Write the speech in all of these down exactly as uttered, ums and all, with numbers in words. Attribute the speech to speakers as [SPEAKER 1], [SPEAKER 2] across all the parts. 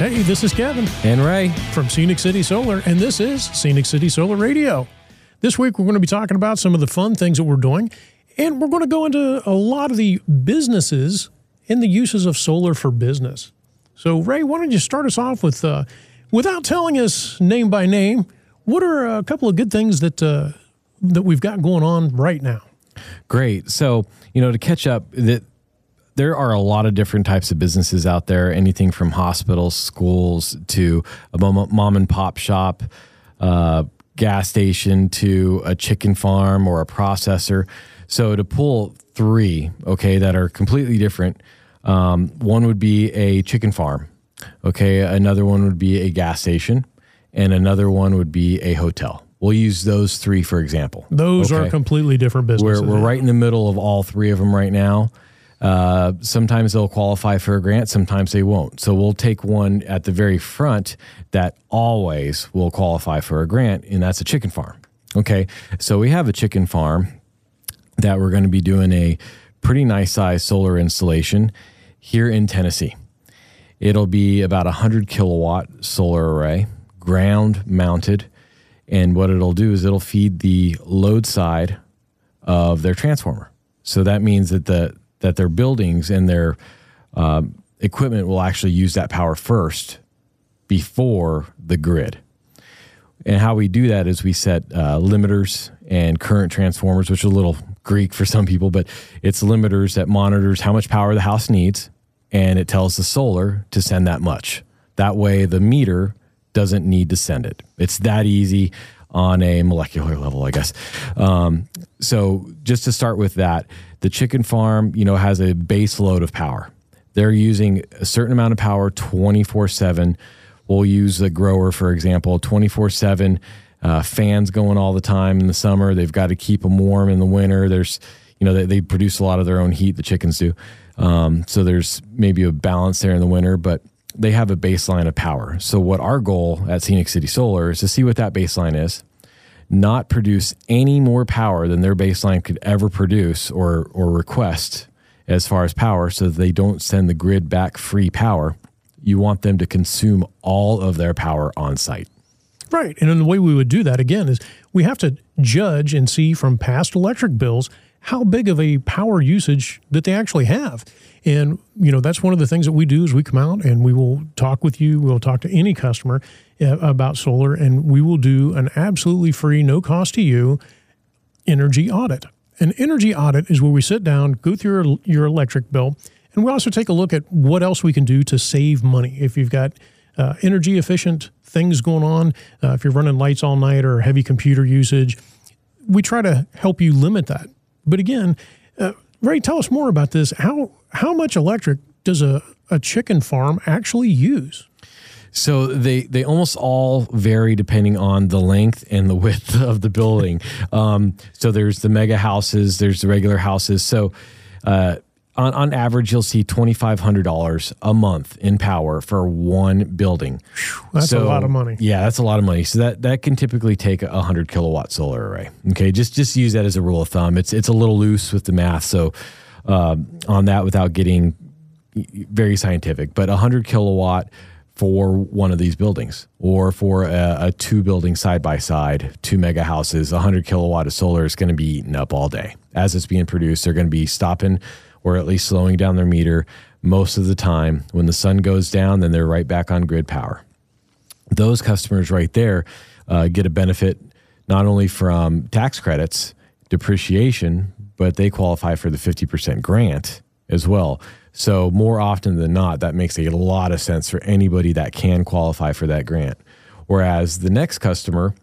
[SPEAKER 1] Hey, this is Kevin.
[SPEAKER 2] And Ray.
[SPEAKER 1] From Scenic City Solar, and this is Scenic City Solar Radio. This week, we're going to be talking about some of the fun things that we're doing, and we're going to go into a lot of the businesses and the uses of solar for business. So, Ray, why don't you start us off with, uh, without telling us name by name, what are a couple of good things that uh, that we've got going on right now?
[SPEAKER 2] Great. So, you know, to catch up, that there are a lot of different types of businesses out there, anything from hospitals, schools, to a mom and pop shop, uh, gas station, to a chicken farm or a processor. So to pull three, okay, that are completely different, um, one would be a chicken farm, okay, another one would be a gas station, and another one would be a hotel. We'll use those three for example.
[SPEAKER 1] Those
[SPEAKER 2] okay?
[SPEAKER 1] are completely different businesses.
[SPEAKER 2] We're, we're right in the middle of all three of them right now. Uh, sometimes they'll qualify for a grant, sometimes they won't. So we'll take one at the very front that always will qualify for a grant, and that's a chicken farm. Okay, so we have a chicken farm that we're going to be doing a pretty nice size solar installation here in Tennessee. It'll be about a one hundred kilowatt solar array, ground mounted, and what it'll do is it'll feed the load side of their transformer. So that means that the that their buildings and their um, equipment will actually use that power first before the grid. And how we do that is we set uh, limiters and current transformers, which is a little Greek for some people, but it's limiters that monitors how much power the house needs, and it tells the solar to send that much. That way the meter doesn't need to send it. It's that easy on a molecular level, I guess. Um, so just to start with that, the chicken farm, you know, has a base load of power. They're using a certain amount of power twenty-four seven. We'll use the grower, for example, twenty-four seven, uh, fans going all the time in the summer. They've got to keep them warm in the winter. There's, you know, they, they produce a lot of their own heat, the chickens do. Um, so there's maybe a balance there in the winter, but they have a baseline of power. So what our goal at Scenic City Solar is to see what that baseline is, not produce any more power than their baseline could ever produce or or request as far as power, so that they don't send the grid back free power. You want them to consume all of their power on site.
[SPEAKER 1] Right. And then the way we would do that, again, is we have to judge and see from past electric bills how big of a power usage that they actually have. And, you know, that's one of the things that we do is we come out and we will talk with you. We'll talk to any customer uh, about solar, and we will do an absolutely free, no cost to you energy audit. An energy audit is where we sit down, go through your, your electric bill, and we also take a look at what else we can do to save money. If you've got uh, energy efficient things going on, uh, if you're running lights all night or heavy computer usage, we try to help you limit that. But again, uh, Ray, tell us more about this. How how much electric does a, a chicken farm actually use?
[SPEAKER 2] So they, they almost all vary depending on the length and the width of the building. um, so there's the mega houses, there's the regular houses. So uh, on, on average, you'll see twenty-five hundred dollars a month in power for one building.
[SPEAKER 1] That's
[SPEAKER 2] so,
[SPEAKER 1] a lot of money.
[SPEAKER 2] Yeah, that's a lot of money. So that, that can typically take a one hundred kilowatt solar array. Okay, just just use that as a rule of thumb. It's it's a little loose with the math, so um, on that without getting very scientific. But one hundred kilowatt for one of these buildings, or for a, a two building side by side, two mega houses, one hundred kilowatt of solar is going to be eaten up all day. As it's being produced, they're going to be stopping or at least slowing down their meter most of the time. When the sun goes down, then they're right back on grid power. Those customers right there uh, get a benefit not only from tax credits, depreciation, but they qualify for the fifty percent grant as well. So more often than not, that makes a lot of sense for anybody that can qualify for that grant. Whereas the next customer,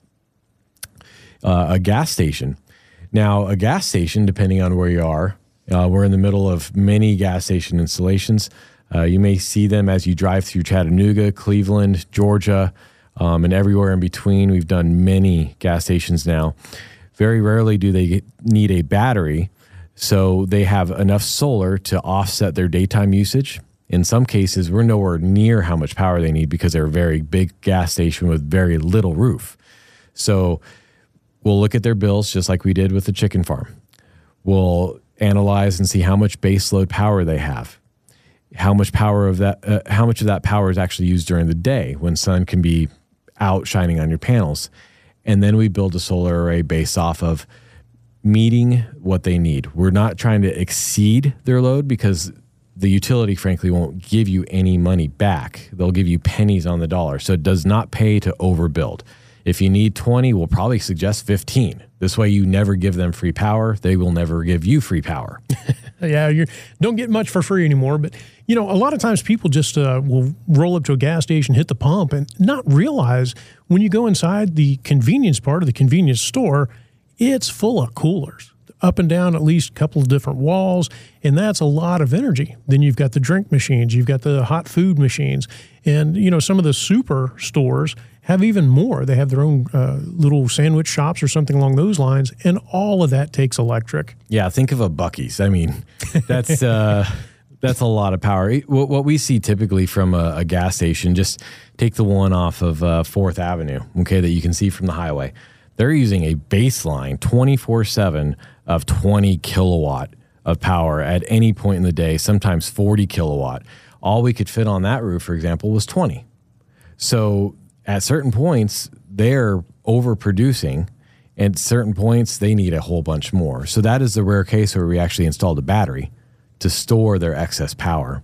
[SPEAKER 2] uh, a gas station. Now, a gas station, depending on where you are, uh, we're in the middle of many gas station installations. Uh, you may see them as you drive through Chattanooga, Cleveland, Georgia, um, and everywhere in between. We've done many gas stations now. Very rarely do they get, need a battery, so they have enough solar to offset their daytime usage. In some cases, we're nowhere near how much power they need because they're a very big gas station with very little roof. So we'll look at their bills just like we did with the chicken farm. We'll analyze and see how much base load power they have. how much power of that, uh, how much of that power is actually used during the day when sun can be out shining on your panels. And then we build a solar array based off of meeting what they need. We're not trying to exceed their load because the utility, frankly, won't give you any money back. They'll give you pennies on the dollar. So it does not pay to overbuild. If you need twenty, we'll probably suggest fifteen. This way you never give them free power. They will never give you free power.
[SPEAKER 1] Yeah, you don't get much for free anymore. But, you know, a lot of times people just uh, will roll up to a gas station, hit the pump, and not realize when you go inside the convenience part of the convenience store, it's full of coolers up and down at least a couple of different walls, and that's a lot of energy. Then you've got the drink machines, you've got the hot food machines, and, you know, some of the super stores have even more. They have their own uh, little sandwich shops or something along those lines, and all of that takes electric.
[SPEAKER 2] Yeah, think of a Buc-ee's. I mean, that's uh, that's a lot of power. What, what we see typically from a, a gas station, just take the one off of uh, fourth Avenue, okay, that you can see from the highway. They're using a baseline twenty-four seven of twenty kilowatt of power at any point in the day, sometimes forty kilowatt. All we could fit on that roof, for example, was twenty. So at certain points, they're overproducing. At certain points, they need a whole bunch more. So that is the rare case where we actually installed a battery to store their excess power.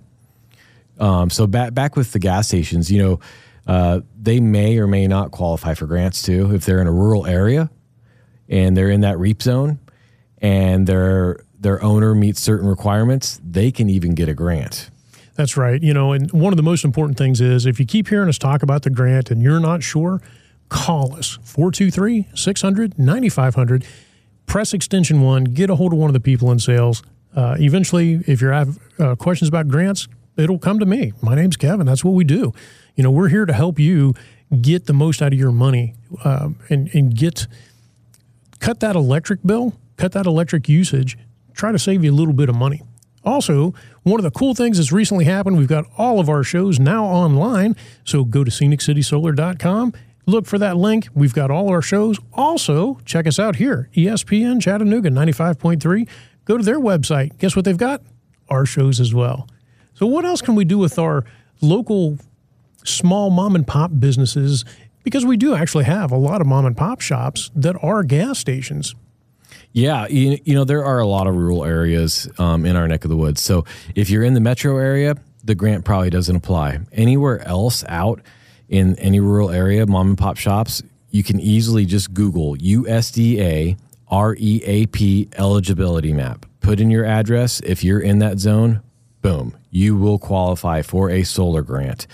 [SPEAKER 2] Um, so back back with the gas stations, you know, uh, they may or may not qualify for grants too. If they're in a rural area and they're in that REAP zone and their their owner meets certain requirements, they can even get a grant.
[SPEAKER 1] That's right. You know, and one of the most important things is if you keep hearing us talk about the grant and you're not sure, call us, four two three, six hundred, ninety-five hundred. Press extension one, get a hold of one of the people in sales. Uh, eventually, if you have uh, questions about grants, it'll come to me. My name's Kevin. That's what we do. You know, we're here to help you get the most out of your money uh, and, and get cut that electric bill, cut that electric usage, try to save you a little bit of money. Also, one of the cool things that's recently happened, we've got all of our shows now online. So go to scenic city solar dot com, look for that link. We've got all our shows. Also, check us out here, E S P N Chattanooga ninety-five point three. Go to their website. Guess what they've got? Our shows as well. So what else can we do with our local small mom and pop businesses? Because we do actually have a lot of mom and pop shops that are gas stations.
[SPEAKER 2] Yeah, you, you know, there are a lot of rural areas um, in our neck of the woods. So if you're in the metro area, the grant probably doesn't apply. Anywhere else out in any rural area, mom and pop shops, you can easily just Google U S D A R E A P eligibility map. Put in your address. If you're in that zone, boom, you will qualify for a solar grant.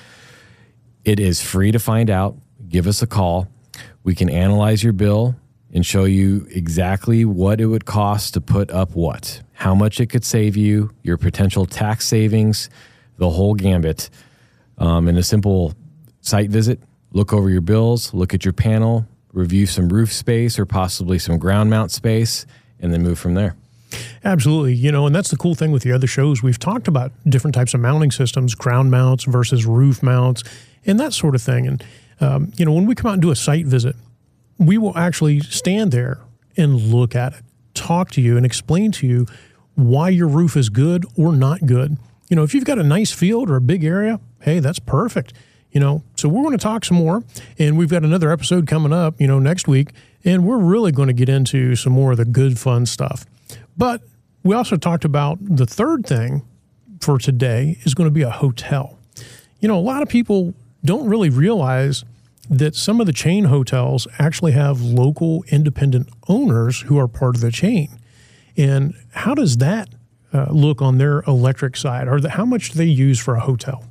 [SPEAKER 2] It is free to find out. Give us a call. We can analyze your bill and show you exactly what it would cost to put up what, how much it could save you, your potential tax savings, the whole gambit. Um, in a simple site visit, look over your bills, look at your panel, review some roof space or possibly some ground mount space, and then move from there.
[SPEAKER 1] Absolutely. You know, and that's the cool thing with the other shows. We've talked about different types of mounting systems, ground mounts versus roof mounts, and that sort of thing. And, um, you know, when we come out and do a site visit, we will actually stand there and look at it, talk to you, and explain to you why your roof is good or not good. You know, if you've got a nice field or a big area, hey, that's perfect. You know, so we're going to talk some more, and we've got another episode coming up, you know, next week, and we're really going to get into some more of the good, fun stuff. But we also talked about the third thing for today is going to be a hotel. You know, a lot of people don't really realize that some of the chain hotels actually have local independent owners who are part of the chain. And how does that uh, look on their electric side? Or the, how much do they use for a hotel?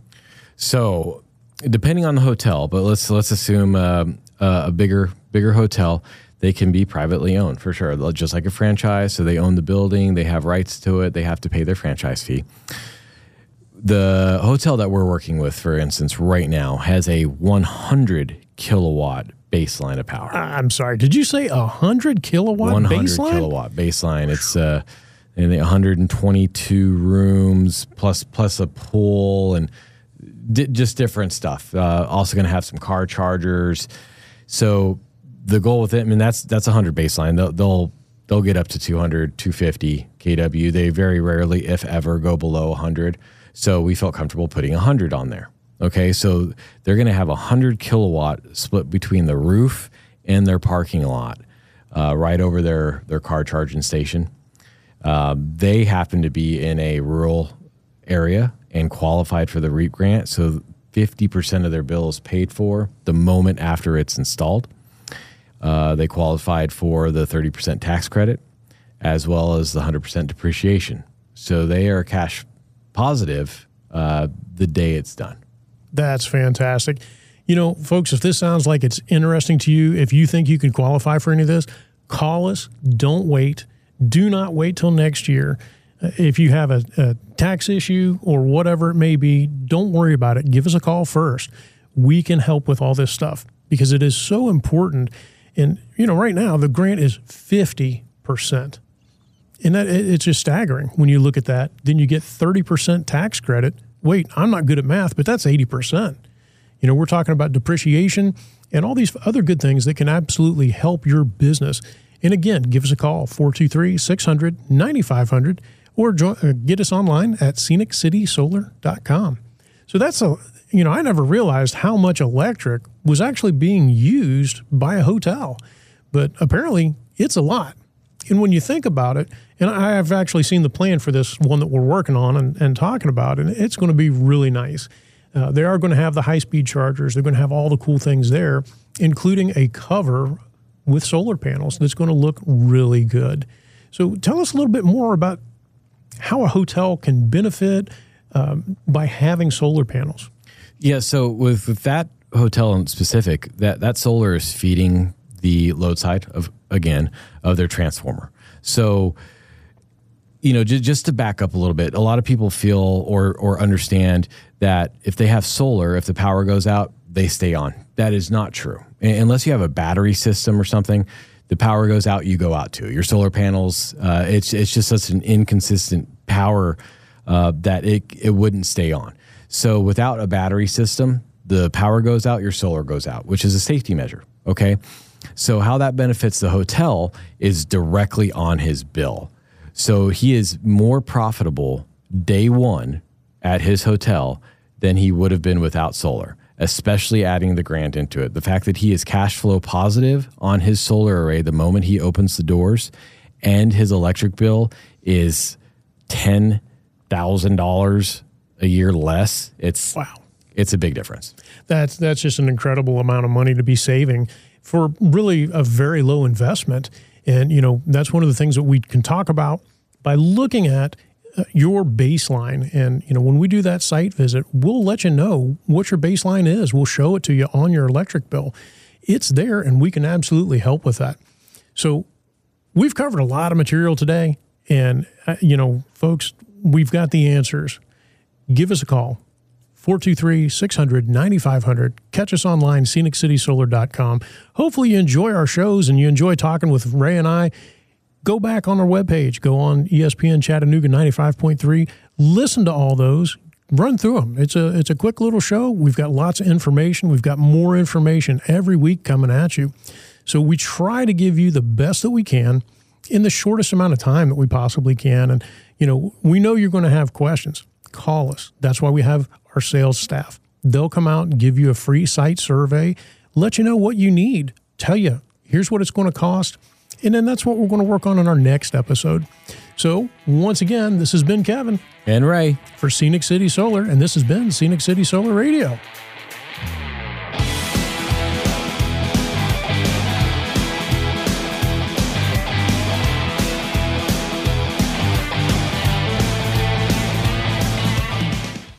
[SPEAKER 2] So depending on the hotel, but let's let's assume uh, a bigger bigger hotel, they can be privately owned for sure, just like a franchise. So they own the building, they have rights to it, they have to pay their franchise fee. The hotel that we're working with, for instance, right now has a one hundred kilowatt baseline of power.
[SPEAKER 1] I'm sorry, did you say one hundred kilowatt
[SPEAKER 2] one hundred
[SPEAKER 1] baseline?
[SPEAKER 2] kilowatt baseline. It's uh, and one hundred twenty-two rooms plus plus a pool and di- just different stuff. Uh, also going to have some car chargers. So the goal with it, I mean, that's that's one hundred baseline. They'll they'll they'll get up to two hundred, two fifty kW. They very rarely, if ever, go below one hundred. So we felt comfortable putting one hundred on there. Okay, so they're going to have a one hundred kilowatt split between the roof and their parking lot, uh, right over their, their car charging station. Uh, they happen to be in a rural area and qualified for the REAP grant, so fifty percent of their bill is paid for the moment after it's installed. Uh, they qualified for the thirty percent tax credit as well as the one hundred percent depreciation. So they are cash positive uh, the day it's done.
[SPEAKER 1] That's fantastic. You know, folks, if this sounds like it's interesting to you, if you think you can qualify for any of this, call us. Don't wait. Do not wait till next year. Uh, if you have a, a tax issue or whatever it may be, don't worry about it. Give us a call first. We can help with all this stuff because it is so important. And, you know, right now the grant is fifty percent. And that it's just staggering when you look at that. Then you get thirty percent tax credit. Wait, I'm not good at math, but that's eighty percent. You know, we're talking about depreciation and all these other good things that can absolutely help your business. And again, give us a call, four two three, six hundred, ninety-five hundred, or join, uh, get us online at scenic city solar dot com. So that's a, you know, I never realized how much electric was actually being used by a hotel, but apparently it's a lot. And when you think about it, and I have actually seen the plan for this one that we're working on and, and talking about, and it's going to be really nice. Uh, they are going to have the high-speed chargers. They're going to have all the cool things there, including a cover with solar panels that's going to look really good. So tell us a little bit more about how a hotel can benefit um, by having solar panels.
[SPEAKER 2] Yeah, so with, with that hotel in specific, that, that solar is feeding the load side of, again, of their transformer. So, you know, just, just to back up a little bit, a lot of people feel or or understand that if they have solar, if the power goes out, they stay on. That is not true. Unless you have a battery system or something, the power goes out, you go out too. Your solar panels, uh, it's it's just such an inconsistent power uh, that it it wouldn't stay on. So without a battery system, the power goes out, your solar goes out, which is a safety measure. Okay. So how that benefits the hotel is directly on his bill. So he is more profitable day one at his hotel than he would have been without solar, especially adding the grant into it. The fact that he is cash flow positive on his solar array the moment he opens the doors, and his electric bill is ten thousand dollars a year less. It's
[SPEAKER 1] wow.
[SPEAKER 2] It's a big difference.
[SPEAKER 1] That's that's just an incredible amount of money to be saving for really a very low investment. And, you know, that's one of the things that we can talk about by looking at uh, your baseline. And, you know, when we do that site visit, we'll let you know what your baseline is. We'll show it to you on your electric bill. It's there, and we can absolutely help with that. So we've covered a lot of material today. And, uh, you know, folks, we've got the answers. Give us a call. four two three, six hundred, ninety-five hundred. Catch us online, scenic city solar dot com. Hopefully you enjoy our shows and you enjoy talking with Ray and I. Go back on our webpage. Go on E S P N Chattanooga ninety-five point three. Listen to all those. Run through them. It's a, it's a quick little show. We've got lots of information. We've got more information every week coming at you. So we try to give you the best that we can in the shortest amount of time that we possibly can. And, you know, we know you're going to have questions. Call us. That's why we have our sales staff. They'll come out and give you a free site survey, let you know what you need, tell you, here's what it's going to cost. And then that's what we're going to work on in our next episode. So once again, this has been Kevin
[SPEAKER 2] and Ray
[SPEAKER 1] for Scenic City Solar, and this has been Scenic City Solar Radio.